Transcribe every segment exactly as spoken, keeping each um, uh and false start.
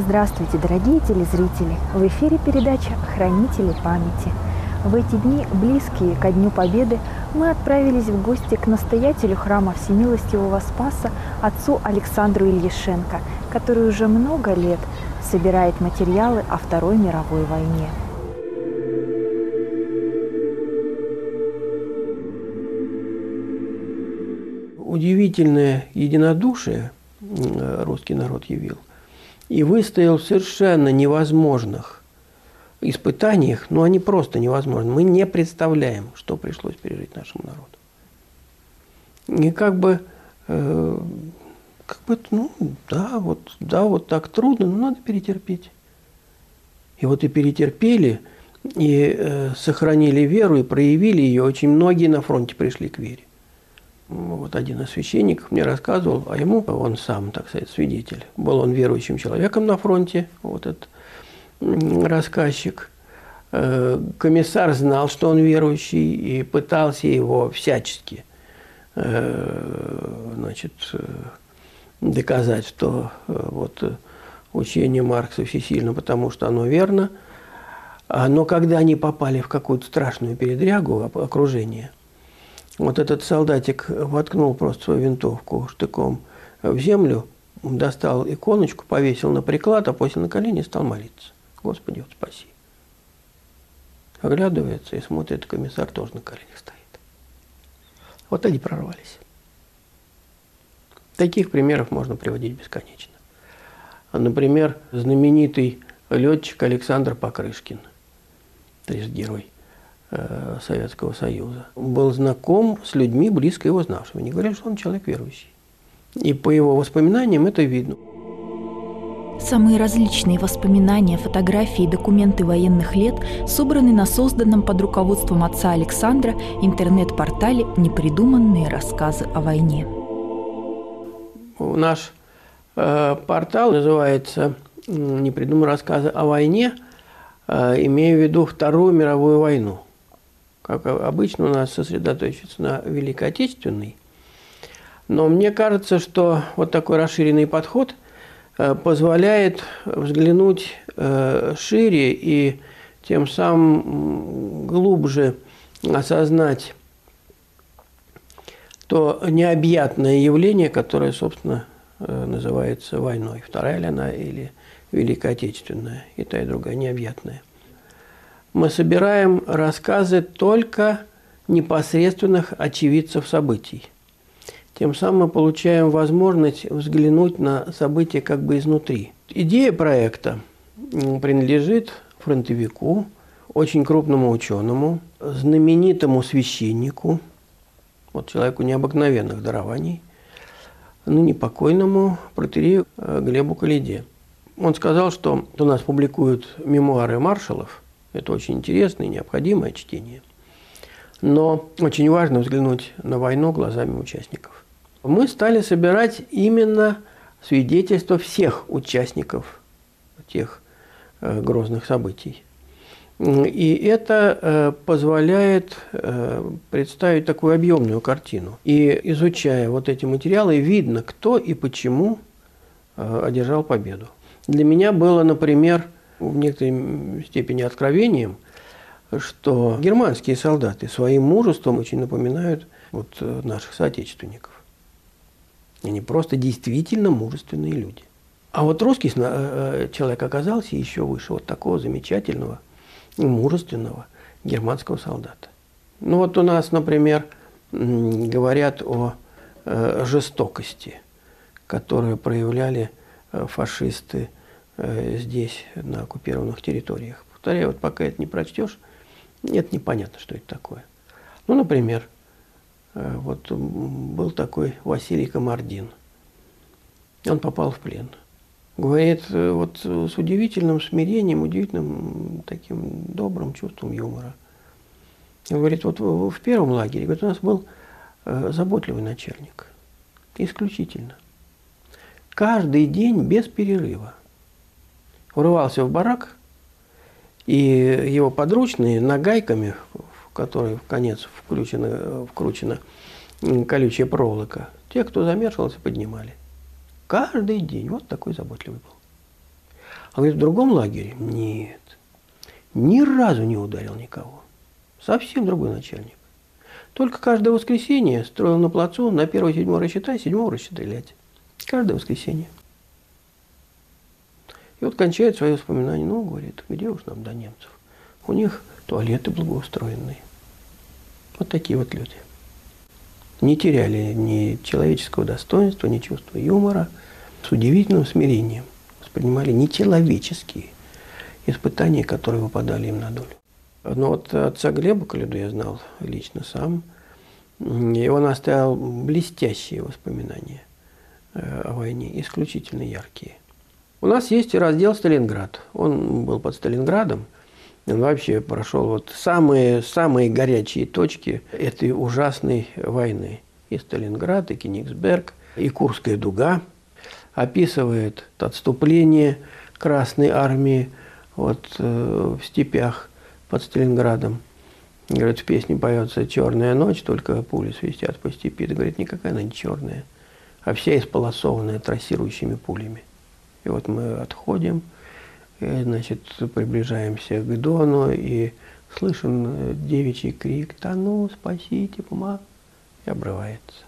Здравствуйте, дорогие телезрители! В эфире передача «Хранители памяти». В эти дни, близкие ко Дню Победы, мы отправились в гости к настоятелю храма Всемилостивого Спаса, отцу Александру Ильяшенко, который уже много лет собирает материалы о Второй мировой войне. Удивительное единодушие русский народ явил и выстоял в совершенно невозможных испытаниях, но они просто невозможны. Мы не представляем, что пришлось пережить нашему народу. И как бы, э, как бы, ну, да, вот, да, вот так трудно, но надо перетерпеть. И вот и перетерпели, и э, сохранили веру, и проявили ее. Очень многие на фронте пришли к вере. Вот один из священников мне рассказывал, а ему, он сам, так сказать, свидетель, был он верующим человеком на фронте, вот этот рассказчик. Комиссар знал, что он верующий, и пытался его всячески, значит, доказать, что вот учение Маркса всесильно, потому что оно верно. Но когда они попали в какую-то страшную передрягу, окружение, вот этот солдатик воткнул просто свою винтовку штыком в землю, достал иконочку, повесил на приклад, а после на колени стал молиться. Господи, вот спаси. Оглядывается и смотрит, комиссар тоже на коленях стоит. Вот они прорвались. Таких примеров можно приводить бесконечно. Например, знаменитый летчик Александр Покрышкин, трижды герой Советского Союза, был знаком с людьми, близко его знавшими. Они говорят, что он человек верующий. И по его воспоминаниям это видно. Самые различные воспоминания, фотографии и документы военных лет собраны на созданном под руководством отца Александра интернет-портале «Непридуманные рассказы о войне». Наш э, портал называется «Непридуманные рассказы о войне», э, имея в виду Вторую мировую войну. Как обычно у нас сосредоточится на Великой Отечественной. Но мне кажется, что вот такой расширенный подход позволяет взглянуть шире и тем самым глубже осознать то необъятное явление, которое, собственно, называется войной. Вторая ли она или Великая Отечественная, и та, и другая необъятная. Мы собираем рассказы только непосредственных очевидцев событий. Тем самым мы получаем возможность взглянуть на события как бы изнутри. Идея проекта принадлежит фронтовику, очень крупному ученому, знаменитому священнику, вот человеку необыкновенных дарований, ныне покойному протоиерею Глебу Калиде. Он сказал, что у нас публикуют мемуары маршалов. Это очень интересное и необходимое чтение. Но очень важно взглянуть на войну глазами участников. Мы стали собирать именно свидетельства всех участников тех э, грозных событий. И это э, позволяет э, представить такую объемную картину. И изучая вот эти материалы, видно, кто и почему э, одержал победу. Для меня было, например, в некоторой степени откровением, что германские солдаты своим мужеством очень напоминают вот наших соотечественников. Они просто действительно мужественные люди. А вот русский человек оказался еще выше вот такого замечательного и мужественного германского солдата. Ну вот у нас, например, говорят о жестокости, которую проявляли фашисты здесь, на оккупированных территориях. Повторяю, вот пока это не прочтешь, это непонятно, что это такое. Ну, например, вот был такой Василий Камардин. Он попал в плен. Говорит, вот с удивительным смирением, удивительным таким добрым чувством юмора. Говорит, вот в первом лагере, говорит, у нас был заботливый начальник. Исключительно. Каждый день без перерыва врывался в барак, и его подручные нагайками, в которые в конец вкручена, вкручена колючая проволока, те, кто замешивался, поднимали. Каждый день. Вот такой заботливый был. говорит, в другом лагере? Нет. Ни разу не ударил никого. Совсем другой начальник. Только каждое воскресенье строил на плацу на первое седьмое рассчитай, седьмого расстрелять. Каждое воскресенье. И вот кончает свои воспоминания. Ну, говорит, где уж нам до немцев? У них туалеты благоустроенные. Вот такие вот люди. Не теряли ни человеческого достоинства, ни чувства юмора. С удивительным смирением воспринимали нечеловеческие испытания, которые выпадали им на долю. Но вот отца Глеба Коляду я знал лично сам. И он оставил блестящие воспоминания о войне, исключительно яркие. У нас есть раздел «Сталинград». Он был под Сталинградом. Он вообще прошел вот самые, самые горячие точки этой ужасной войны. И Сталинград, и Кенигсберг, и Курская дуга. Описывает отступление Красной армии вот, э, в степях под Сталинградом. Говорит, в песне поется «Черная ночь», только пули свистят по степи. Да, говорит, никакая она не черная, а вся исполосованная трассирующими пулями. И вот мы отходим, и, значит, приближаемся к Дону, и слышен девичий крик «Тону, спасите, помогите!» и обрывается.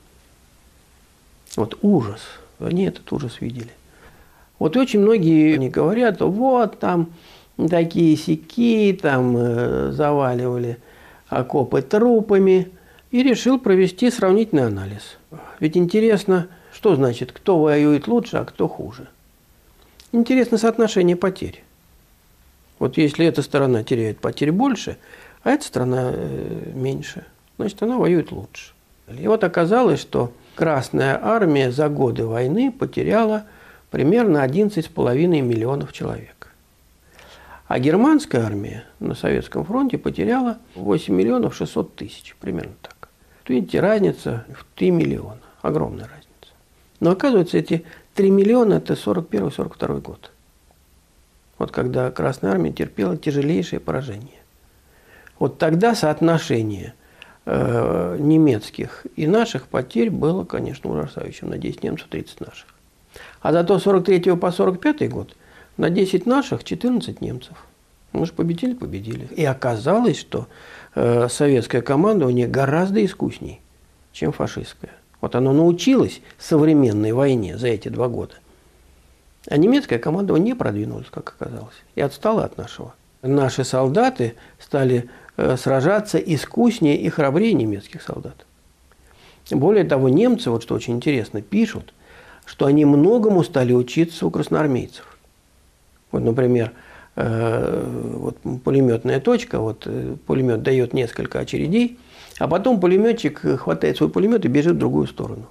Вот ужас. Они этот ужас видели. Вот очень многие не говорят, вот там такие-сяки, там э, заваливали окопы трупами. И решил провести сравнительный анализ. Ведь интересно, что значит, кто воюет лучше, а кто хуже. Интересно соотношение потерь. Вот если эта сторона теряет потерь больше, а эта сторона э, меньше, значит, она воюет лучше. И вот оказалось, что Красная армия за годы войны потеряла примерно одиннадцать с половиной миллионов человек. А германская армия на Советском фронте потеряла восемь миллионов шестьсот тысяч, примерно так. Видите, разница в три миллиона. Огромная разница. Но оказывается, эти три миллиона – это сорок первый — сорок второй год. Вот когда Красная армия терпела тяжелейшее поражение. Вот тогда соотношение э, немецких и наших потерь было, конечно, ужасающим. На десять немцев, тридцать наших. А зато с сорок третьего по сорок пятый год на десять наших, четырнадцать немцев. Мы же победили, победили. И оказалось, что э, советское командование гораздо искусней, чем фашистское. Вот оно научилось современной войне за эти два года. А немецкое командование не продвинулось, как оказалось, и отстало от нашего. Наши солдаты стали э, сражаться искуснее и храбрее немецких солдат. Более того, немцы, вот что очень интересно, пишут, что они многому стали учиться у красноармейцев. Вот, например, э, вот пулеметная точка, вот э, пулемет дает несколько очередей, а потом пулеметчик хватает свой пулемет и бежит в другую сторону.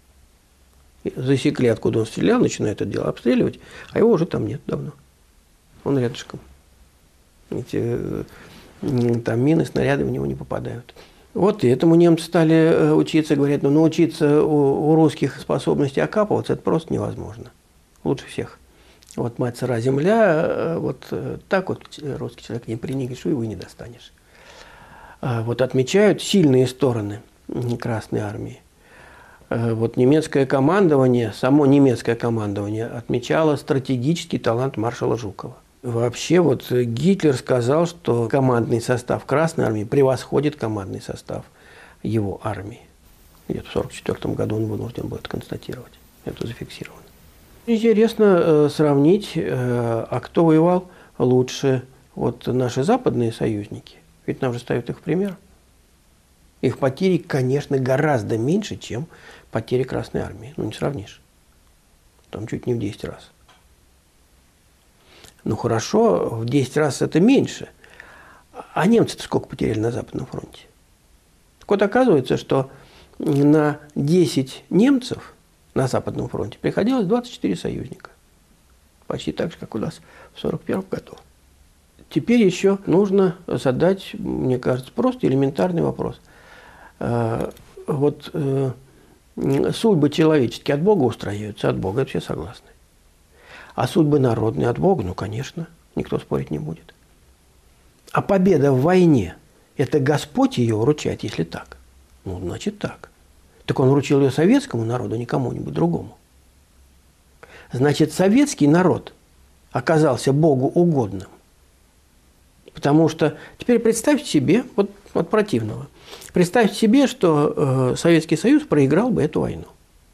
И засекли, откуда он стрелял, начинает это дело обстреливать, а его уже там нет давно. Он рядышком. Эти, э, там мины, снаряды в него не попадают. Вот и этому немцы стали учиться, говорят, ну научиться у, у русских способностей окапываться, это просто невозможно. Лучше всех. Вот мать сыра земля, вот так вот русский человек не приникнет, что его и не достанешь. Вот отмечают сильные стороны Красной армии. Вот немецкое командование, само немецкое командование отмечало стратегический талант маршала Жукова. Вообще вот Гитлер сказал, что командный состав Красной армии превосходит командный состав его армии. Где-то в сорок четвёртом году он вынужден будет констатировать. Это зафиксировано. Интересно э, сравнить, э, а кто воевал лучше. Вот наши западные союзники. Ведь нам же ставят их в пример. Их потери, конечно, гораздо меньше, чем потери Красной армии. Ну, не сравнишь. Там чуть не в десять раз. Ну, хорошо, в десять раз это меньше. А немцы-то сколько потеряли на Западном фронте? Так вот, оказывается, что на десять немцев на Западном фронте приходилось двадцать четыре союзника. Почти так же, как у нас в сорок первом году. Теперь еще нужно задать, мне кажется, просто элементарный вопрос. Вот судьбы человеческие от Бога устраиваются, от Бога, это все согласны. А судьбы народные от Бога, ну, конечно, никто спорить не будет. А победа в войне – это Господь ее вручает, если так. Ну, значит, так. Так он вручил ее советскому народу, а не кому-нибудь другому. Значит, советский народ оказался Богу угодным. Потому что теперь представьте себе, вот от противного, представьте себе, что э, Советский Союз проиграл бы эту войну.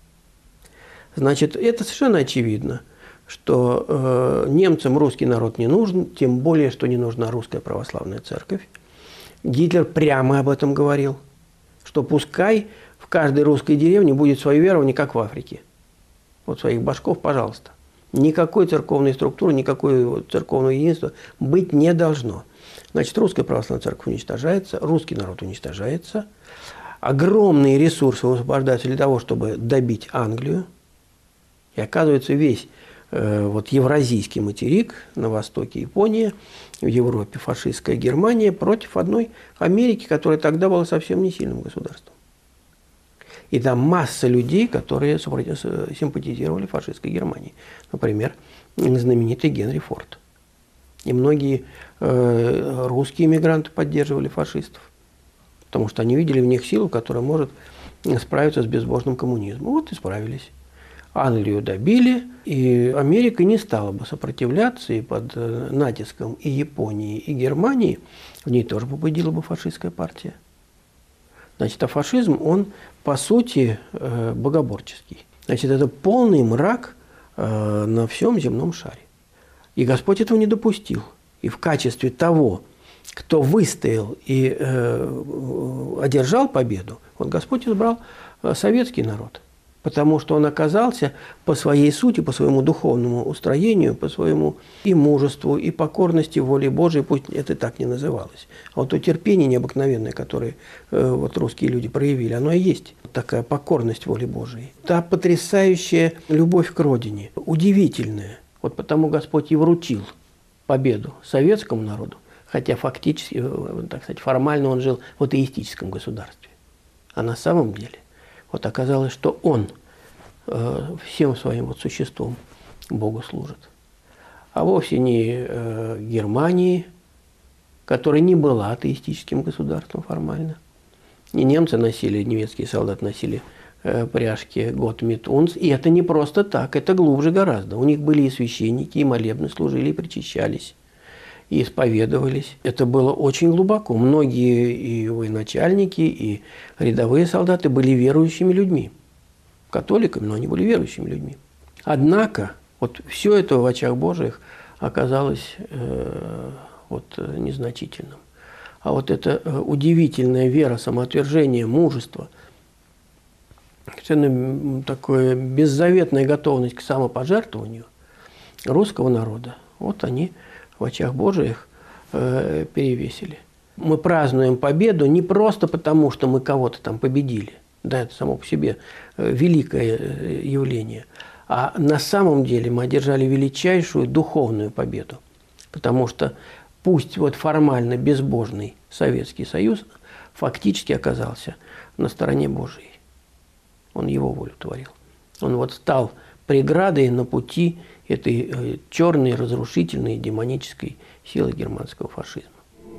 Значит, это совершенно очевидно, что э, немцам русский народ не нужен, тем более, что не нужна русская православная церковь. Гитлер прямо об этом говорил, что пускай в каждой русской деревне будет свое верование, как в Африке. Вот своих башков, пожалуйста. Никакой церковной структуры, никакой церковного единства быть не должно. Значит, русская православная церковь уничтожается, русский народ уничтожается. Огромные ресурсы высвобождаются для того, чтобы добить Англию. И оказывается, весь э, вот, евразийский материк на востоке Япония, в Европе фашистская Германия против одной Америки, которая тогда была совсем не сильным государством. И там масса людей, которые симпатизировали фашистской Германии. Например, знаменитый Генри Форд. И многие э, русские эмигранты поддерживали фашистов, потому что они видели в них силу, которая может справиться с безбожным коммунизмом. Вот и справились. Англию добили, и Америка не стала бы сопротивляться, и под натиском и Японии, и Германии в ней тоже победила бы фашистская партия. Значит, а фашизм, он по сути богоборческий. Значит, это полный мрак на всем земном шаре. И Господь этого не допустил. И в качестве того, кто выстоял и одержал победу, вот Господь избрал советский народ. Потому что он оказался по своей сути, по своему духовному устроению, по своему и мужеству, и покорности воле Божией, пусть это так не называлось. А вот то терпение необыкновенное, которое э, вот русские люди проявили, оно и есть такая покорность воле Божией. Та потрясающая любовь к родине, удивительная. Вот потому Господь и вручил победу советскому народу, хотя фактически, так сказать, формально он жил в атеистическом государстве. А на самом деле вот оказалось, что он э, всем своим вот существом Богу служит. А вовсе не э, Германии, которая не была атеистическим государством формально. И немцы носили, немецкие солдаты носили э, пряжки «Gott mit uns». И это не просто так, это глубже гораздо. У них были и священники, и молебны служили, и причащались, и исповедовались. Это было очень глубоко. Многие и военачальники, и рядовые солдаты были верующими людьми. Католиками, но они были верующими людьми. Однако вот все это в очах Божьих оказалось э, вот, незначительным. А вот эта удивительная вера, самоотвержение, мужество, такая беззаветная готовность к самопожертвованию русского народа, вот они в очах Божиих э, перевесили. Мы празднуем победу не просто потому, что мы кого-то там победили, да, это само по себе э, великое явление, а на самом деле мы одержали величайшую духовную победу, потому что пусть вот формально безбожный Советский Союз фактически оказался на стороне Божией. Он его волю творил. Он вот стал преградой на пути этой черной, разрушительной, демонической силы германского фашизма.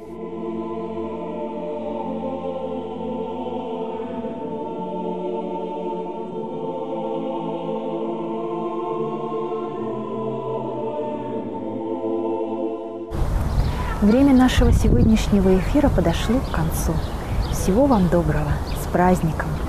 Время нашего сегодняшнего эфира подошло к концу. Всего вам доброго. С праздником!